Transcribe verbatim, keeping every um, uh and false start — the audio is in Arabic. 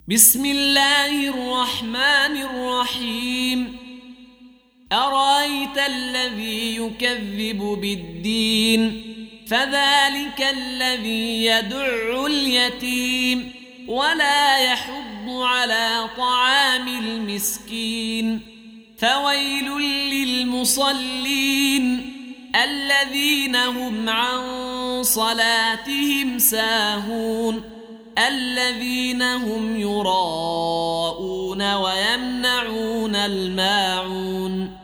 بسم الله الرحمن الرحيم أرأيت الذي يكذب بالدين فذلك الذي يدع اليتيم ولا يحض على طعام المسكين فويل للمصلين الذين هم عن صلاتهم ساهون الذين هم يراءون ويمنعون الماعون